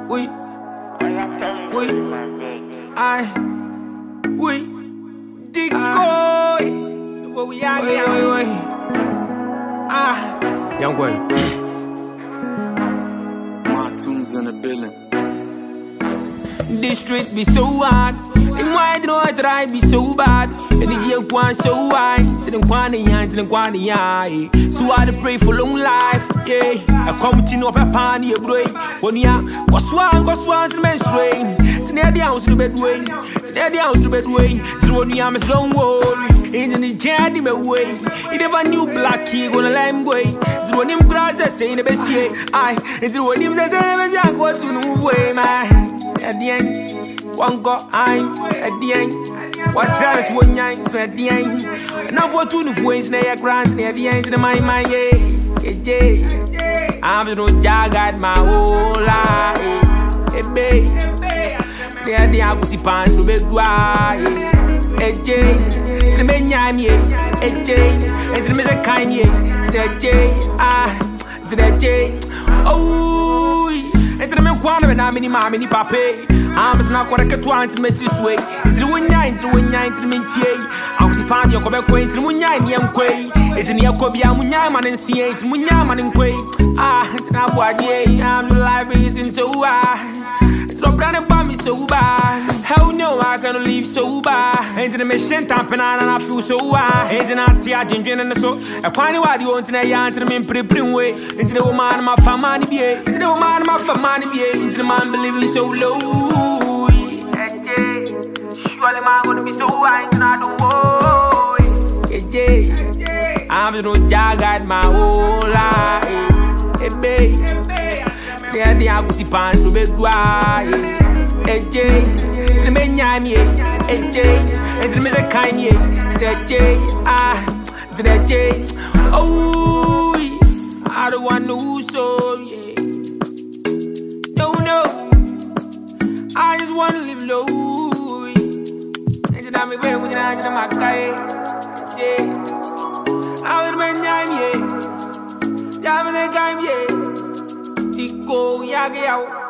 we, decoy. What we are here, young boy. My tunes in the building. This street be so hard. And why do I try be so bad? And the year gone so high. To the quantity, to the quantity. So I pray for long life. Yeah, I come to know up a pan here, boy. When ya go swans, menstruate. To near the house to the bedway. To near the house to the bedway. So when ya miss don't worry. In the journey, my way. He never knew black key gonna let him go. So when him grass, I say in the best year. It's when him says, I go to no way, man. At the end, one got I'm at the end. What drives one night, so at the end. Enough for two ways, near grants near the end of my mind, yeah. I'm no jagged my whole life, babe. Near the Agusi pants to be dry, the men yam, it's the Mr. Kanye, to the J, oh. Entre me kwano be na mini mama ni papa am na kwara ketwa ntime siswe entre wonya entre me ntie akwsi pan yo ko be ko entre wonya ni enkwei ezi ni akobia munya ma nsie entre munya ma nkwei entre na boade am the life is in so Stop running by me so bad. Hell no, I gonna leave so bad. Into the mission, tamping on and I feel so bad. Into the tea, ginger and so. I find what you want to know, into the men pretty way. Into the woman, my family be. Into the woman, my family be. Into the man believing so low. Surely, man, gonna be so wise and I don't know. I'm just no jagged my whole life. Hey, babe. Yeah, the Agusi pants to be dry. AJ, the men yam ye. AJ, and the Mr. Kanye. To the J. Oh, I don't want no so, yeah. No, I just want to live low. And then I'm a baby when I'm a guy. Yeah, I was men yam ye. Yeah, I'm a guy, yeah. Go, yag,